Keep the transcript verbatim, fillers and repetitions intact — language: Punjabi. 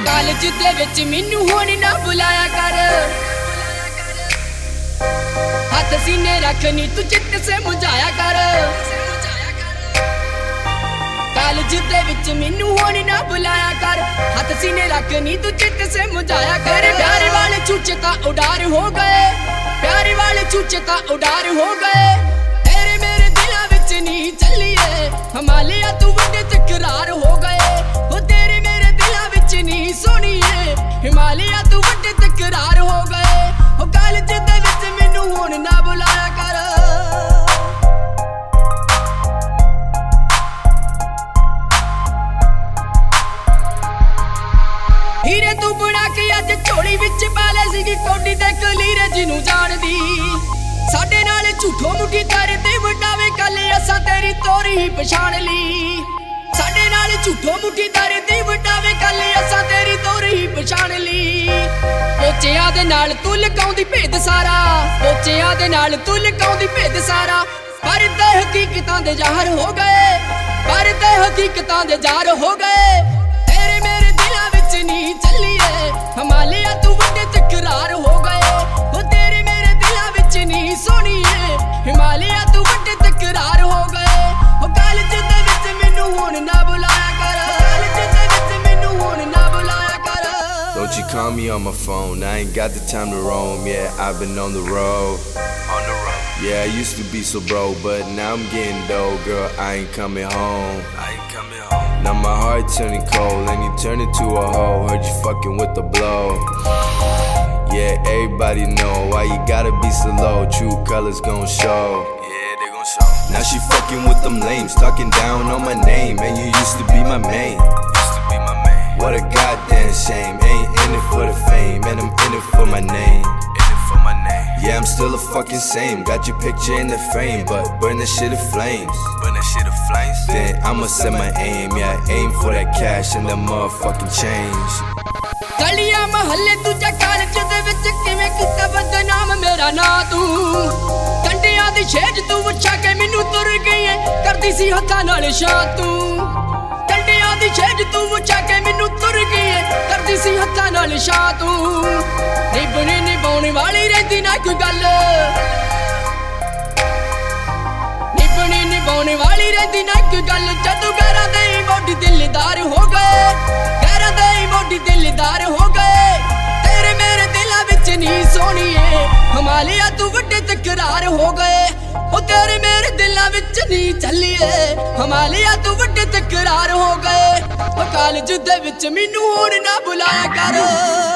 ਕਾਲਜ ਦੇ ਵਿੱਚ ਮੈਨੂੰ ਹੁਣ ਨਾ ਬੁਲਾਇਆ ਕਰ ਹੱਥ ਸੀਨੇ ਰੱਖ ਨੀ ਤੂੰ ਚਿੱਤ ਸੇ ਮੁਝਾਇਆ ਕਰ ਕਾਲਜ ਦੇ ਵਿੱਚ ਮੈਨੂੰ ਹੁਣ ਨਾ ਬੁਲਾਇਆ ਕਰ ਹੱਥ ਸੀਨੇ ਰੱਖ ਨੀ ਤੂੰ ਚਿੱਤ ਸੇ ਮੁਝਾਇਆ ਕਰ ਪਿਆਰ ਵਾਲੇ ਚੂਚੇ ਤਾਂ ਉਡਾਰ ਹੋ ਗਏ ਪਿਆਰ ਵਾਲੇ ਚੂਚੇ ਤਾਂ ਉਡਾਰ ਹੋ ਗਏ ਤੇਰੇ ਮੇਰੇ ਦਿਲਾਂ ਵਿੱਚ ਨਹੀਂ ਚੱਲੀਏ ਹਿਮਾਲਿਆ ਤੂੰ ਵੱਡੇ ਤਕਰਾਰ ਹੋ ਗਏ ਉਹ ਤੇਰੇ ਮੇਰੇ ਦਿਲਾਂ ਵਿੱਚ ਨਹੀਂ ਸੋਣੀਏ ਹਿਮਾਲਿਆ ਤੂੰ ਵੱਡੇ ਤਕਰਾਰ ਹੋ ਗਏ ਉਹ ਕਾਲਜ ਦੇ ਵਿੱਚ ਮੈਨੂੰ ਹੁਣ ਨਾ ਬੁਲਾਇਆ ਕਰ ਹੀਰੇ ਤੂੰ ਬਣਾ ਕੇ ਅੱਜ ਝੋਲੀ ਵਿੱਚ ਪਾ ਲੈ ਸੀਗੀ ਕੋਡੀ ਤੇ ਕਲੀਰੇ ਜਿਹਨੂੰ ਜਾਣਦੀ ਸਾਡੇ ਨਾਲ ਝੂਠੋ ਮੁੱਠੀ ਤਾਰੇ ਤੇ ਵਟਾਵੇ ਕੱਲ ਅਸਾਂ ਤੇਰੀ ਤੋਰੀ ਹੀ ਪਛਾਣ ਲਈ ਸਾਡੇ ਨਾਲ ਝੂਠੋ ਮੁੱਠੀ ਤਾਰੇ ਤੇ ਵਟਾਵੇ ਕੱਲ ਅਸਾਂ ਤੇਰੀ ਤੋਰੀ ਹੀ ਪਛਾਣ ਲਈ ਪੋਚਿਆਂ ਦੇ ਨਾਲ ਤੂੰ ਲਗਾਉਂਦੀ ਭੇਦ ਸਾਰਾ ਪੋਚਿਆਂ ਦੇ ਨਾਲ ਤੂੰ ਲਗਾਉਂਦੀ ਭੇਦ ਸਾਰਾ ਪਰ ਤੇ ਹਕੀਕਤਾਂ ਦੇ ਜ਼ਾਹਰ ਹੋ ਗਏ ਪਰ ਤੇ ਹਕੀਕਤਾਂ ਦੇ ਜ਼ਾਹਰ ਹੋ ਗਏ ਤੇਰੇ ਮੇਰੇ ਦਿਲਾਂ ਵਿੱਚ ਨਹੀਂ ਚੱਲੀਏ ਹਿਮਾਲਿਆ ਤੂੰ ਵੱਡੇ ਤਕਰਾਰ ਹੋ ਗਏ ਉਹ ਤੇਰੇ ਮੇਰੇ ਦਿਲਾਂ ਵਿੱਚ ਨਹੀਂ ਸੋਣੀਏ ਹਿਮਾਲਿਆ ਤੂੰ ਵੱਡੇ ਤਕਰਾਰ ਹੋ ਗਏ ਉਹ ਕਾਲਜ ਦੇ ਵਿੱਚ ਮੈਨੂੰ ਹੁਣ ਨਾ ਬੁਲਾਇਆ ਕਰ ਕਾਲਜ ਦੇ ਵਿੱਚ ਮੈਨੂੰ ਹੁਣ ਨਾ ਬੁਲਾਇਆ ਕਰ Don't you call me on my phone, I ain't got the time to roam, yeah, I've been on the road, on the road. Yeah, I used to be so broke, but now I'm getting dough, girl, I ain't coming home, I ain't coming home. Now my heart turning cold, and you turn into a hoe, heard you fucking with the blow. Yeah, everybody know why you gotta be so low, true colors gon' show. Yeah, they gon' show. Now she fucking with them lames, talking down on my name, and you used to be my main. Used to be my main. What a goddamn shame, ain't in it for the fame, and I'm in it for my name. In it for my name. Yeah, I'm still a fucking same, got your picture in the frame, but burn that shit in flames. Burn that shit in flames. Then I'ma set my aim, yeah, aim for that cash and that motherfucking change. ਗਲੀਆਂ ਮਹੱਲੇ ਦੂਜਾ ਕਾਲਜ ਦੇ ਵਿੱਚ ਕਿਵੇਂ ਕੀਤਾ ਬਦਨਾਮ ਮੇਰਾ ਨਾਂ ਤੂੰ ਕੰਡਿਆਂ ਦੀ ਛੇਜ ਤੂੰ ਵਛਾ ਕੇ ਮੈਨੂੰ ਤੁਰ ਗਈ ਏ ਕਰਦੀ ਸੀ ਹੱਥਾਂ ਨਾਲ ਸ਼ਾਂ ਤੂੰ ਕੰਡਿਆਂ ਦੀ ਛੇਜ ਤੂੰ ਵਛਾ ਕੇ ਮੈਨੂੰ ਤੁਰ ਗਈ ਏ ਕਰਦੀ ਸੀ ਹੱਥਾਂ ਨਾਲ ਸ਼ਾਂ ਤੂੰ ਨਿਭਣੇ ਨਿਭਾਉਣ ਵਾਲੀ ਰਹਿੰਦੀ ਨਾ ਕੋਈ ਗੱਲ ਨਿਭਣੇ ਨਿਭਾਉਣ ਵਾਲੀ ਰਹਿੰਦੀ ਨਾ ਕੋਈ ਗੱਲ ਜਦੋਂ ਘਰਾਂ ਦੇ ਮੋਢੀ ਦਿਲਦਾਰ ਹੋ ਗਏ ਘਰਾਂ ਦੇ ਮੋਢੀ ਦਿਲਦਾਰ ਹੋ ਗਏ ਤੇਰੇ ਮੇਰੇ ਦਿਲਾਂ ਵਿੱਚ ਨਹੀਂ ਸੋਣੀਏ ਹਿਮਾਲਿਆ ਤੂੰ ਵੱਡੇ ਤਕਰਾਰ ਹੋ ਗਏ ਉਹ ਤੇਰੇ ਮੇਰੇ ਦਿਲਾਂ ਵਿੱਚ ਨਹੀਂ ਚੱਲੀਏ ਹਿਮਾਲਿਆ ਤੂੰ ਵੱਡੇ ਤਕਰਾਰ ਹੋ ਗਏ ਉਹ ਕਾਲਜ ਦੇ ਵਿੱਚ ਮੈਨੂੰ ਹੁਣ ਨਾ ਬੁਲਾਇਆ ਕਰ